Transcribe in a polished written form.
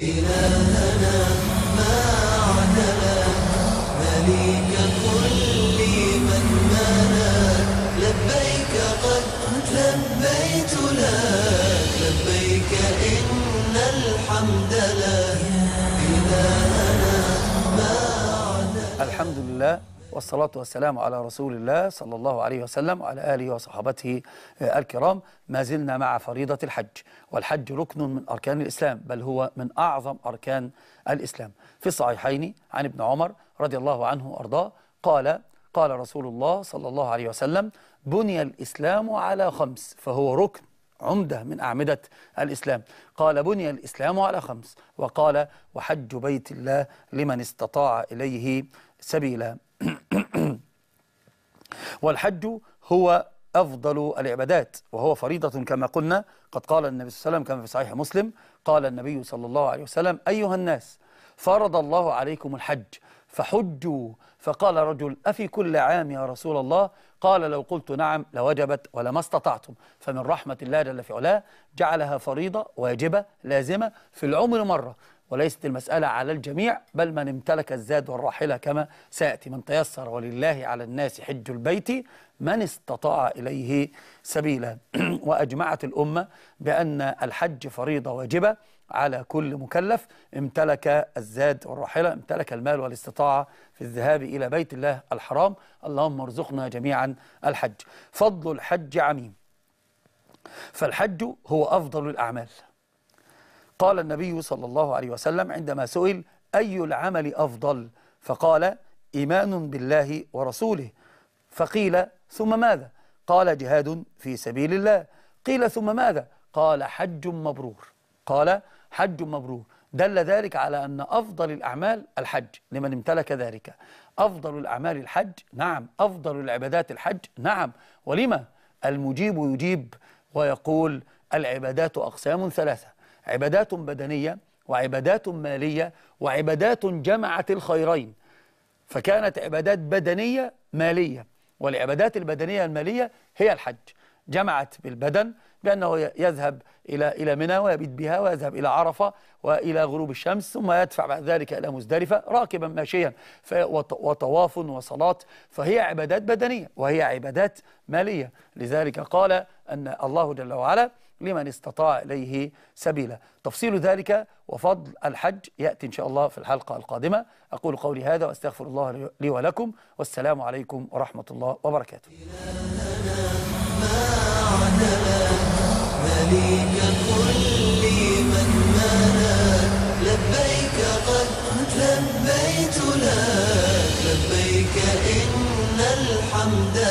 إلهنا ما عدلا مليك كل من ملك لبيك قد لبيت لك لبيك إن الحمد لك إلهنا ما عدلا. الحمد لله والصلاة والسلام على رسول الله صلى الله عليه وسلم وعلى آله وصحابته الكرام. ما زلنا مع فريضة الحج، والحج ركن من أركان الإسلام، بل هو من أعظم أركان الإسلام. في الصحيحين عن ابن عمر رضي الله عنه وأرضاه قال رسول الله صلى الله عليه وسلم: بني الإسلام على 5، فهو ركن عمدة من أعمدة الإسلام. قال: بني الإسلام على 5، وقال: وحج بيت الله لمن استطاع إليه سبيلا. والحج هو أفضل العبادات، وهو فريضة كما قلنا. قد قال النبي صلى الله عليه وسلم كما في صحيح مسلم، قال النبي صلى الله عليه وسلم: أيها الناس، فرض الله عليكم الحج فحجوا. فقال رجل: أفي كل عام يا رسول الله؟ قال: لو قلت نعم لوجبت ولما استطعتم. فمن رحمة الله جل في علاه جعلها فريضة واجبة لازمة في العمر مرة، وليست المسألة على الجميع، بل من امتلك الزاد والراحلة كما سيأتي. من تيسر ولله على الناس حج البيت من استطاع إليه سبيلا. وأجمعت الأمة بأن الحج فريضة واجبة على كل مكلف امتلك الزاد والراحلة، امتلك المال والاستطاعة في الذهاب إلى بيت الله الحرام. اللهم ارزقنا جميعا الحج. فضل الحج عميم، فالحج هو أفضل الأعمال. قال النبي صلى الله عليه وسلم عندما سئل: أي العمل أفضل؟ فقال: إيمان بالله ورسوله. فقيل: ثم ماذا؟ قال: جهاد في سبيل الله. قيل: ثم ماذا؟ قال: حج مبرور. قال: حج مبرور. دل ذلك على أن أفضل الأعمال الحج لمن امتلك ذلك. أفضل الأعمال الحج، نعم. أفضل العبادات الحج، نعم. ولما؟ المجيب يجيب ويقول: العبادات أقسام 3: عبادات بدنية، وعبادات مالية، وعبادات جمعت الخيرين. فكانت عبادات بدنية مالية، والعبادات البدنية المالية هي الحج. جمعت بالبدن بأنه يذهب إلى منى ويبيت بها، ويذهب إلى عرفة وإلى غروب الشمس، ثم يدفع بعد ذلك إلى مزدلفة راكبا ماشيا، وطواف وصلاة. فهي عبادات بدنية وهي عبادات مالية. لذلك قال أن الله جل وعلا: لمن استطاع إليه سبيلا. تفصيل ذلك وفضل الحج يأتي إن شاء الله في الحلقة القادمة. أقول قولي هذا وأستغفر الله لي ولكم، والسلام عليكم ورحمة الله وبركاته. مليك كل من ملك لبيك قد لبيت لك لبيك إن الحمد